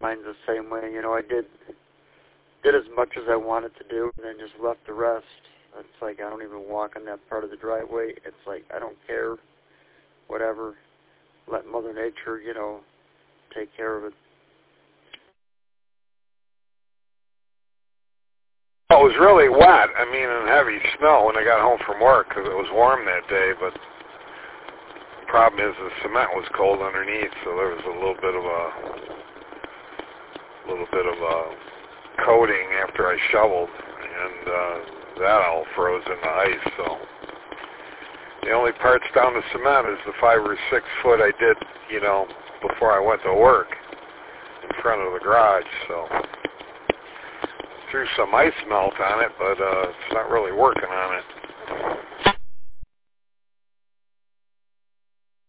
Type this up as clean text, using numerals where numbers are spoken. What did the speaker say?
mine's the same way. You know, I did as much as I wanted to do, and then just left the rest. It's like I don't even walk on that part of the driveway. It's like I don't care, whatever. Let Mother Nature, you know, take care of it. Well, it was really wet. I mean, and heavy snow when I got home from work because it was warm that day. But the problem is the cement was cold underneath, so there was a little bit of a coating after I shoveled, and that all froze in the ice. So the only parts down to cement is the 5 or 6 foot I did, you know, before I went to work in front of the garage. So threw some ice melt on it, but it's not really working on it.